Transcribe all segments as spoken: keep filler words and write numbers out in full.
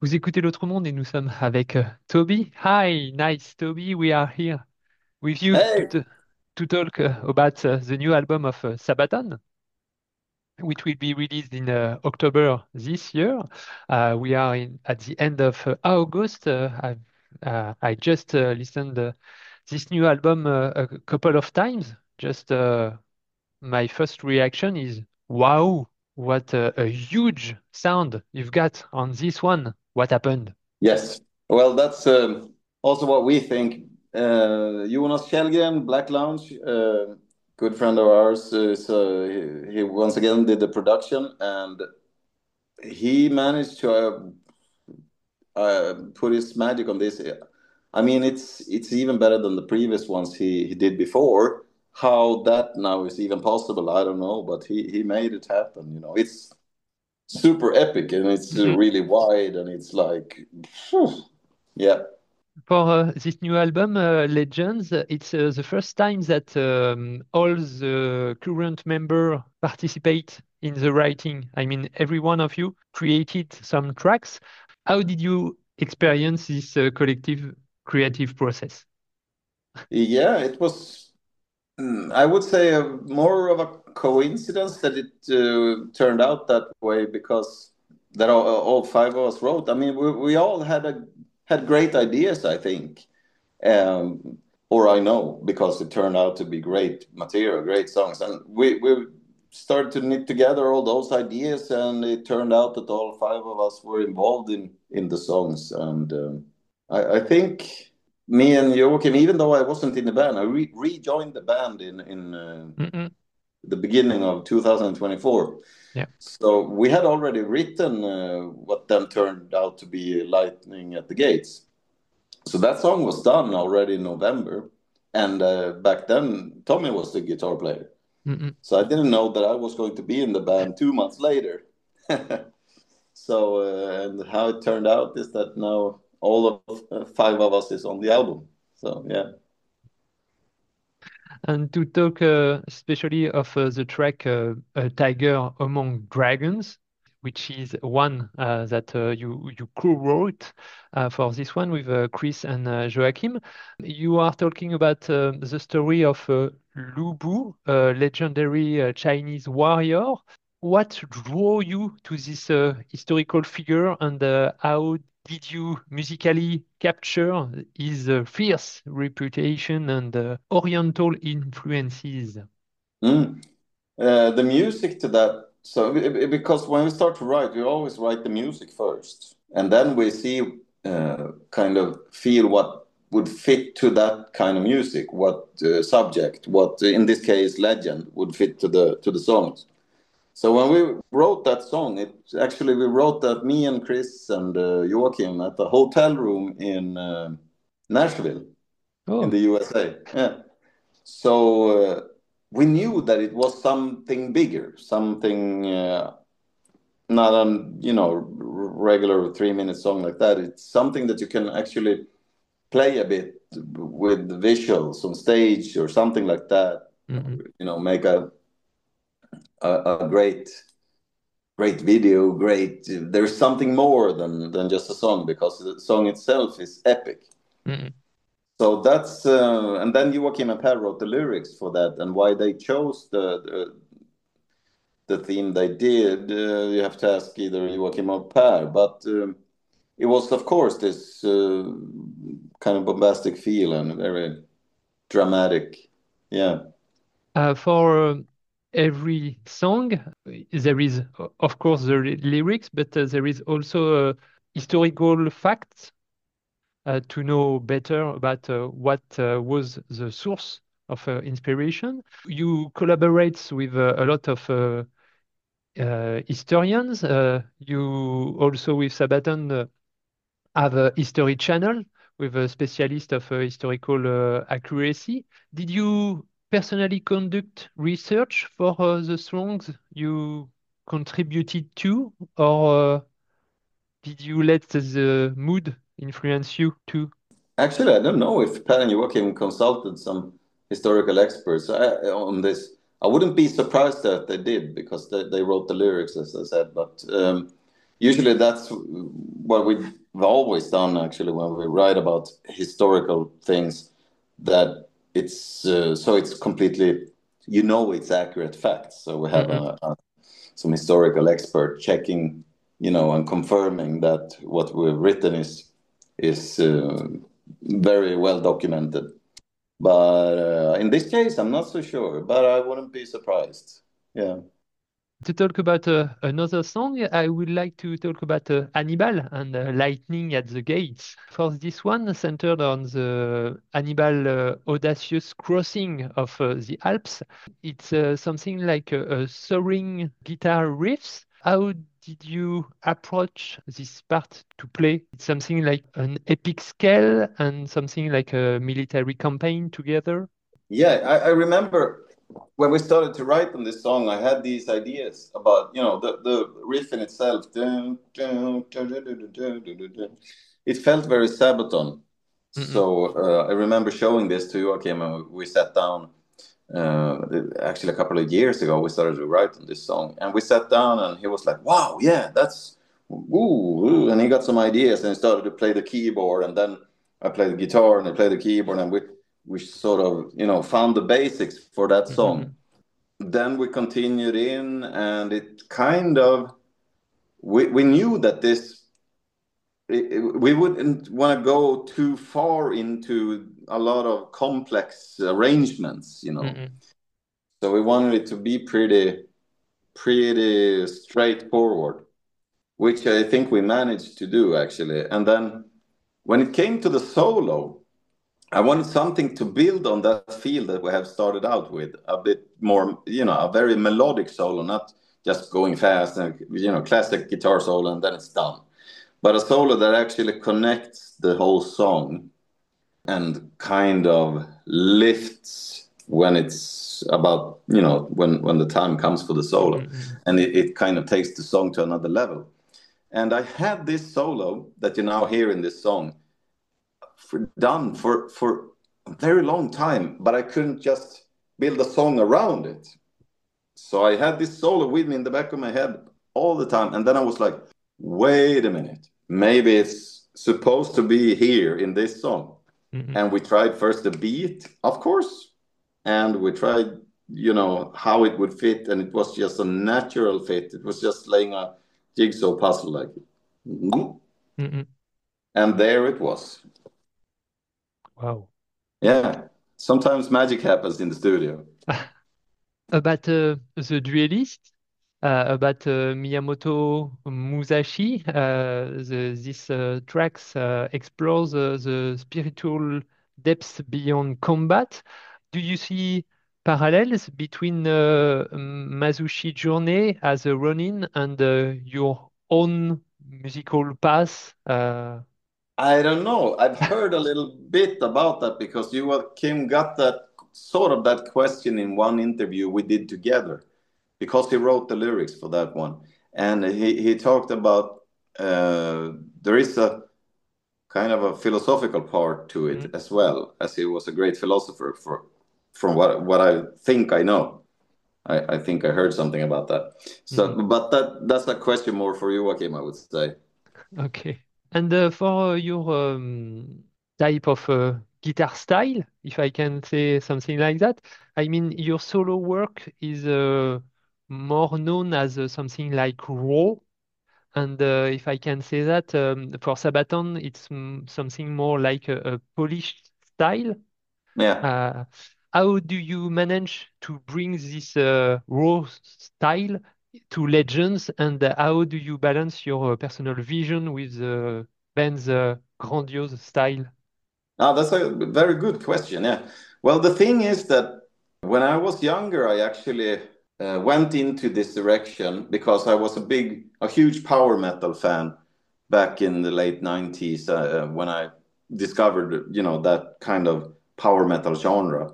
Vous écoutez l'autre monde et nous sommes avec euh, Toby. Hi, nice Toby. We are here with you to, Hey, t- to talk uh, about uh, the new album of uh, Sabaton, which will be released in uh, October this year. Uh, we are in, at the end of uh, August. Uh, I've, uh, I just uh, listened uh, this new album uh, a couple of times. Just uh, my first reaction is, wow, what a, a huge sound you've got on this one. What happened? yes. Well, that's um, also what we think. Uh, Jonas Källgren, Black Lounge, uh, good friend of ours, uh, so he, he once again did the production, and he managed to uh, uh, put his magic on this. I mean, it's it's even better than the previous ones he, he did before. How that now is even possible, I don't know, but he he made it happen. You know, it's super epic and it's uh, really wide and it's like, phew, yeah. For uh, this new album, uh, Legends, uh, it's uh, the first time that um, all the current members participate in the writing. I mean, every one of you created some tracks. How did you experience this uh, collective creative process? Yeah, it was, mm, I would say, a, more of a coincidence that it uh, turned out that way because that all, all five of us wrote. I mean, we, we all had a had great ideas, I think, um, or I know because it turned out to be great material, great songs, and we we started to knit together all those ideas, and it turned out that all five of us were involved in in the songs, and um, I, I think me and Joachim, even though I wasn't in the band, I re- rejoined the band in in uh, Mm-mm. the beginning of two thousand twenty-four. Yeah. So we had already written uh, what then turned out to be Lightning at the Gates. So that song was done already in November, and uh, back then Tommy was the guitar player. Mm-mm. So I didn't know that I was going to be in the band two months later. So uh, and how it turned out is that now all of uh, five of us is on the album. So yeah. And to talk uh, especially of uh, the track uh, uh, Tiger Among Dragons, which is one uh, that uh, you, you co-wrote uh, for this one with uh, Chris and uh, Joachim. You are talking about uh, the story of uh, Lu Bu, a legendary uh, Chinese warrior. What drew you to this uh, historical figure, and uh, how did you musically capture his uh, fierce reputation and uh, Oriental influences? Mm. Uh, the music to that. So be- be- because when we start to write, we always write the music first, and then we see uh, kind of feel what would fit to that kind of music, what uh, subject, what uh, in this case legend would fit to the to the songs. So when we wrote that song, it actually we wrote that me and Chris and uh, Joachim at the hotel room in uh, Nashville in Oh, the U S A. Yeah. So uh, we knew that it was something bigger, something uh, not a you know regular three minute song like that. It's something that you can actually play a bit with visuals on stage or something like that. mm-mm, You know, make a a, a great great video, great. There's something more than than just a song because the song itself is epic. mm-mm. So that's uh, and then Joachim and Per wrote the lyrics for that, and why they chose the the, the theme they did. Uh, you have to ask either Joachim or Per, but um, it was of course this uh, kind of bombastic feel and very dramatic. Yeah. Uh, for uh, every song, there is, o- of course, the ly- lyrics, but uh, there is also uh, historical facts uh, to know better about uh, what uh, was the source of uh, inspiration. You collaborate with uh, a lot of uh, uh, historians. Uh, you also with Sabaton uh, have a history channel with a specialist of uh, historical uh, accuracy. Did you personally conduct research for uh, the songs you contributed to, or uh, did you let the mood influence you too? Actually, I don't know if Per and Joachim consulted some historical experts uh, on this. I wouldn't be surprised that they did because they, they wrote the lyrics, as I said. But um, Usually that's what we've always done actually when we write about historical things, that it's uh, so it's completely, you know, it's accurate facts. So we have Mm-mm. a, a, some historical expert checking, you know, and confirming that what we've written is is uh, very well documented. But uh, in this case, I'm not so sure, but I wouldn't be surprised. Yeah. To talk about uh, another song, I would like to talk about uh, Hannibal and uh, Lightning at the Gates. For this one, centered on the Hannibal uh, audacious crossing of uh, the Alps, it's uh, something like a, a soaring guitar riffs. How did you approach this part to play? It's something like an epic scale and something like a military campaign together. Yeah, I, I remember when we started to write on this song, I had these ideas about, you know, the, the riff in itself. Dun, dun, dun, dun, dun, dun, dun, dun, dun. It felt very Sabaton. Mm-mm, So uh, I remember showing this to Joachim, and we sat down. Uh, actually, a couple of years ago, we started to write on this song, and we sat down, and he was like, "Wow, yeah, that's ooh," ooh," and he got some ideas, and he started to play the keyboard, and then I played the guitar, and I played the keyboard, and we we sort of, you know, found the basics for that mm-mm, song. Then we continued in, and it kind of, we we knew that this, it- it- we wouldn't want to go too far into a lot of complex arrangements, you know. mm-mm, So we wanted it to be pretty pretty straightforward, which I think we managed to do actually. And then when it came to the solo, I wanted something to build on that feel that we have started out with, a bit more, you know, a very melodic solo, not just going fast and, you know, classic guitar solo and then it's done, but a solo that actually connects the whole song and kind of lifts when it's about, you know, when when the time comes for the solo, mm-mm, and it, it kind of takes the song to another level. And I had this solo that you now hear in this song for, done for for a very long time, but I couldn't just build a song around it. So I had this solo with me in the back of my head all the time, and then I was like, wait a minute, maybe it's supposed to be here in this song. mm-mm, And we tried first the beat, of course, and we tried, you know, how it would fit, and it was just a natural fit. It was just laying a jigsaw puzzle, like, mm-mm. and there it was. Wow. Yeah, sometimes magic happens in the studio. About uh, the duelist, uh, about uh, Miyamoto Musashi, uh, the, this uh, tracks uh, explores uh, the spiritual depths beyond combat. Do you see parallels between uh, Masushi journey as a Ronin and uh, your own musical path? Uh, I don't know. I've heard a little bit about that because you and Kim got that sort of that question in one interview we did together, because he wrote the lyrics for that one, and he he talked about, uh, there is a kind of a philosophical part to it mm, as well, as he was a great philosopher, for from what what I think I know. I, I think I heard something about that. mm, So, but that that's a question more for you, Joachim, I would say. okay. And uh, for your um, type of uh, guitar style, if I can say something like that, I mean, your solo work is uh, more known as uh, something like raw. And uh, if I can say that, um, for Sabaton, it's mm, something more like a, a polished style. Yeah. Uh, how do you manage to bring this uh, raw style to Legends, and uh, how do you balance your uh, personal vision with the band's uh, grandiose style? Ah, that's a very good question. Yeah. Well, the thing is that when I was younger, I actually uh, went into this direction because I was a big, a huge power metal fan back in the late nineties, uh, when I discovered, you know, that kind of power metal genre.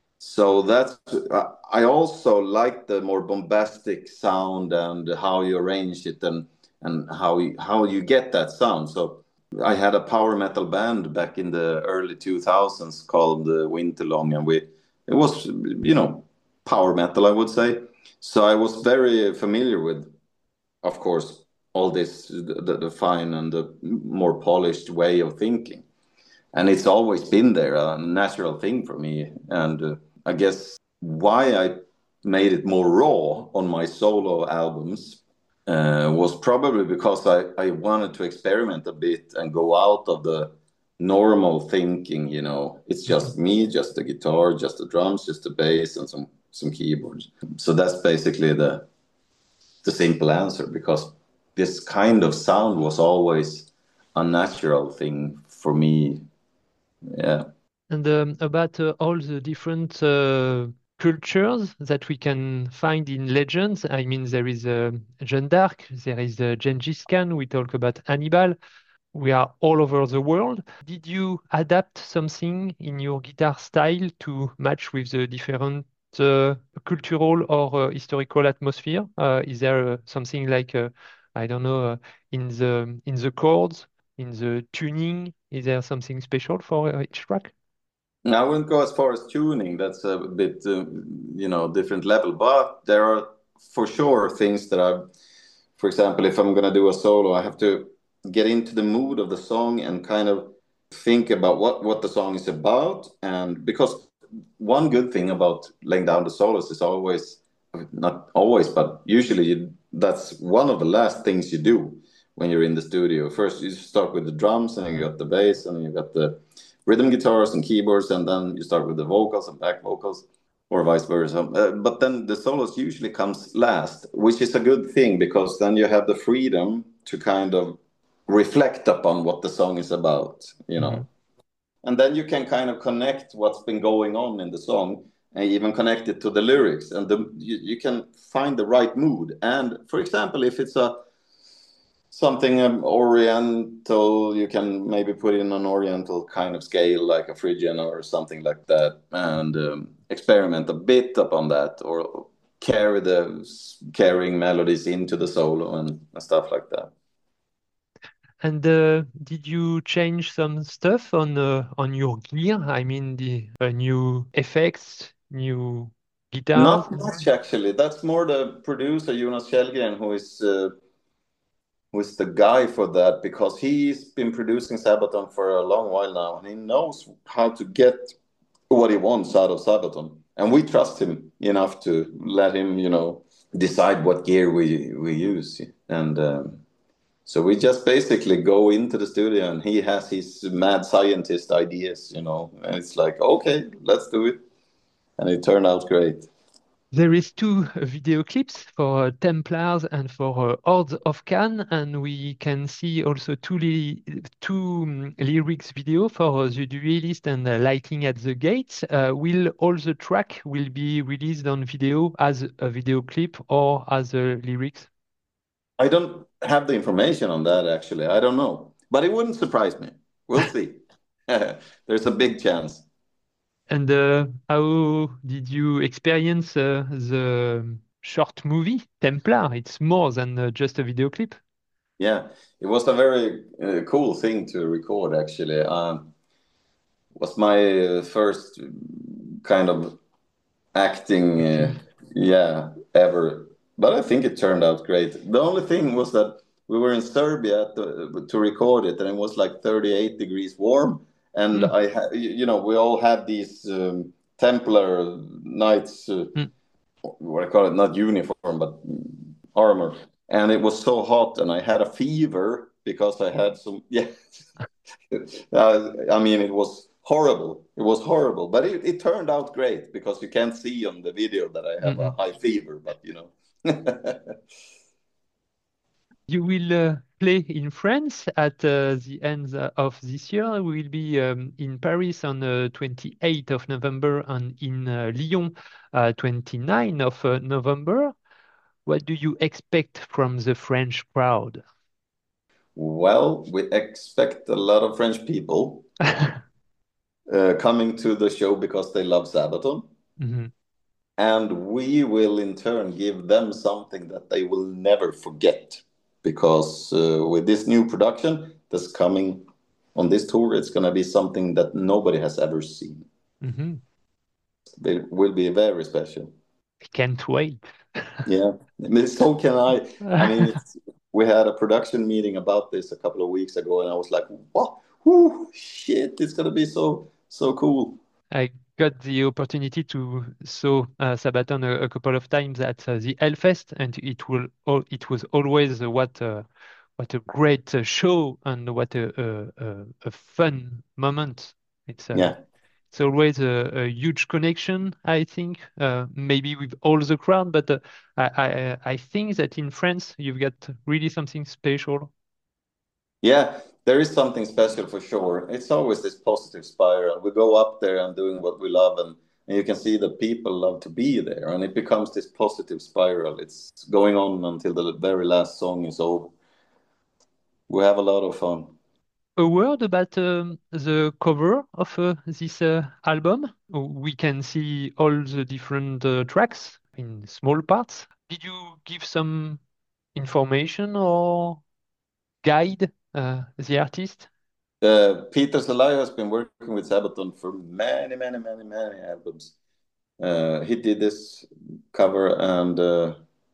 So that's, uh, I also like the more bombastic sound and how you arrange it, and and how you, how you get that sound. So I had a power metal band back in the early two thousands called uh, Winterlong, and we, it was, you know, power metal, I would say. So I was very familiar with, of course, all this the, the fine and the more polished way of thinking, and it's always been there, a natural thing for me. And uh, I guess why I made it more raw on my solo albums uh, was probably because I, I wanted to experiment a bit and go out of the normal thinking. You know, it's Mhm. just me, just the guitar, just the drums, just the bass, and some some keyboards. So that's basically the the simple answer, because this kind of sound was always a natural thing for me. Yeah. And um, about uh, all the different uh, cultures that we can find in legends, I mean, there is uh, Jeanne d'Arc, there is uh, Gengis Khan, we talk about Hannibal. We are all over the world. Did you adapt something in your guitar style to match with the different uh, cultural or uh, historical atmosphere? Uh, is there uh, something like, uh, I don't know, uh, in the in the chords, in the tuning? Is there something special for uh, each track? I wouldn't go as far as tuning. That's a bit, uh, you know, different level. But there are for sure things that I, for example, if I'm gonna do a solo, I have to get into the mood of the song and kind of think about what what the song is about. And because one good thing about laying down the solos is always, not always, but usually you, that's one of the last things you do when you're in the studio. First, you start with the drums, and you got the bass, and you got the rhythm guitars and keyboards, and then you start with the vocals and back vocals, or vice versa. Uh, but then the solos usually comes last, which is a good thing, because then you have the freedom to kind of reflect upon what the song is about, you Mhm. know. And then you can kind of connect what's been going on in the song, and even connect it to the lyrics, and the, you, you can find the right mood. And for example, if it's a something um, oriental, you can maybe put in an oriental kind of scale, like a Phrygian or something like that, and um, experiment a bit upon that, or carry the carrying melodies into the solo, and, and stuff like that. And uh, did you change some stuff on uh, on your gear? I mean, the uh, new effects, new guitars? Not much, actually. That's more the producer Jonas Kjellgren, who is uh, who is the guy for that, because he's been producing Sabaton for a long while now, and he knows how to get what he wants out of Sabaton. And we trust him enough to let him, you know, decide what gear we we use. And um, so we just basically go into the studio, and he has his mad scientist ideas, you know, and it's like, okay, let's do it. And it turned out great. There is two video clips for uh, Templars and for uh, Hordes of Khan, and we can see also two li two um, lyrics video for uh, the Duelist and uh, Lightning at the Gates. Uh, will all the track will be released on video as a video clip or as uh, lyrics? I don't have the information on that, actually. I don't know, but it wouldn't surprise me. We'll see. There's a big chance. And uh, how did you experience uh, the short movie Templar? It's more than uh, just a video clip. Yeah, it was a very uh, cool thing to record, actually. Um, was my uh, first kind of acting, uh, Acting. yeah, ever. But I think it turned out great. The only thing was that we were in Serbia to, to record it, and it was like thirty-eight degrees warm. And Mm, I, ha- you know, we all had these um, Templar knights, uh, mm, what I call it, not uniform, but armor. And it was so hot, and I had a fever because I had some, yeah. uh, I mean, it was horrible. It was horrible, but it, it turned out great, because you can't see on the video that I mm, have a mm. high fever, but you know. You will uh, play in France at uh, the end of this year. We will be um, in Paris on the twenty-eighth of November and in uh, Lyon, uh, twenty-ninth of uh, November. What do you expect from the French crowd? Well, we expect a lot of French people uh, coming to the show because they love Sabaton. Mhm. And we will in turn give them something that they will never forget. Because uh, with this new production that's coming on this tour, it's going to be something that nobody has ever seen. Mhm. It will be very special. I can't wait. Yeah, I mean, so can I. I mean, it's we had a production meeting about this a couple of weeks ago, and I was like, "What? Whoo, shit! It's gonna be so so cool." I got the opportunity to saw uh, Sabaton a, a couple of times at uh, the Hellfest, and it will al- it was always uh, what uh, what a great uh, show and what a, a, a, a fun moment. It's uh, Yeah, it's always a, a huge connection, I think, uh, maybe with all the crowd, but uh, I, I I think that in France you've got really something special. yeah. There is something special for sure. It's always this positive spiral. We go up there and doing what we love, and, and you can see that people love to be there, and it becomes this positive spiral. It's going on until the very last song is over. We have a lot of fun. A word about um, the cover of uh, this uh, album. We can see all the different uh, tracks in small parts. Did you give some information or guide uh, the artist? Uh, Peter Salai has been working with Sabaton for many, many, many, many albums. Uh, he did this cover, and uh,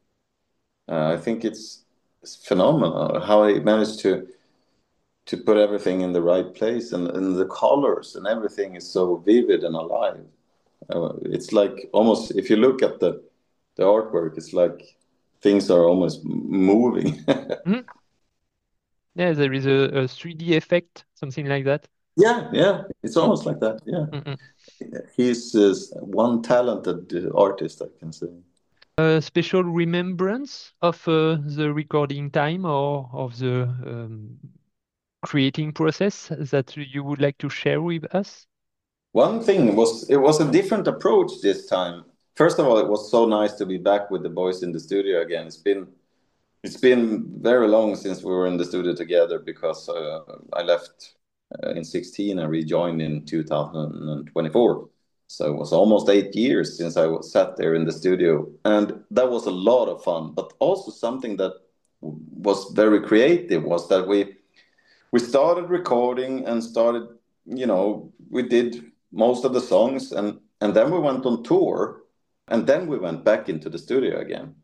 uh, I think it's, it's phenomenal how he managed to to put everything in the right place, and, and the colors and everything is so vivid and alive. Uh, it's like almost if you look at the the artwork, it's like things are almost moving. Mhm. Yeah, there is a, a three D effect, something like that. Yeah, yeah, it's Mm, almost like that. Yeah, mm, mm. he's uh, one talented uh, artist, I can say. A special remembrance of uh, the recording time or of the um, creating process that you would like to share with us? One thing was it was a different approach this time. First of all, it was so nice to be back with the boys in the studio again. It's been it's been very long since we were in the studio together because uh, I left uh, in sixteen and rejoined in two thousand twenty-four. So it was almost eight years since I was sat there in the studio, and that was a lot of fun. But also something that was very creative was that we we started recording and started, you know, we did most of the songs, and and then we went on tour, and then we went back into the studio again.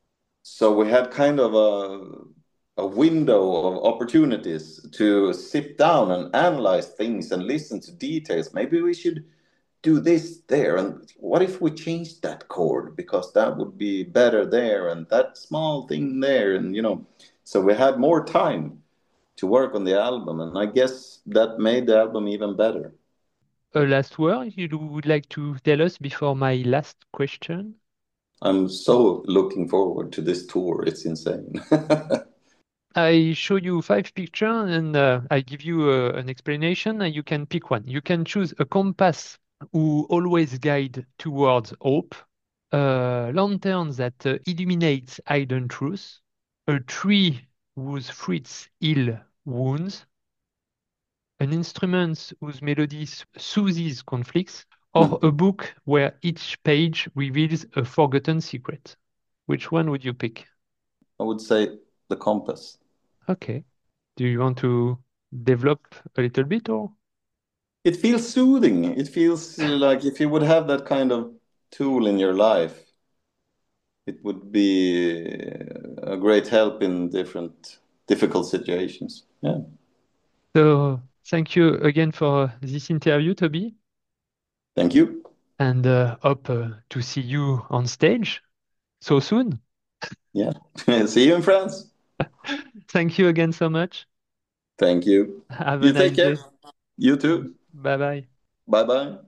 So we had kind of a a window of opportunities to sit down and analyze things and listen to details. Maybe we should do this there, and what if we changed that chord because that would be better there, and that small thing there, and you know, so we had more time to work on the album, and I guess that made the album even better. A last word you would like to tell us before my last question? I'm so looking forward to this tour. It's insane. I show you five pictures and uh, I give you uh, an explanation and you can pick one. You can choose a compass who always guide towards hope, a lantern that uh, illuminates hidden truth, a tree whose fruits heal wounds, an instrument whose melody soothes conflicts, or a book where each page reveals a forgotten secret. Which one would you pick? I would say the compass. Okay. Do you want to develop a little bit or? It feels soothing. It feels uh, like if you would have that kind of tool in your life, it would be a great help in different difficult situations. Yeah. So thank you again for this interview, Toby, Thank you. and uh, hope uh, to see you on stage so soon. Yeah. See you in France. Thank you again so much. Thank you. Have a You take nice care. day. You too. Bye bye. Bye bye.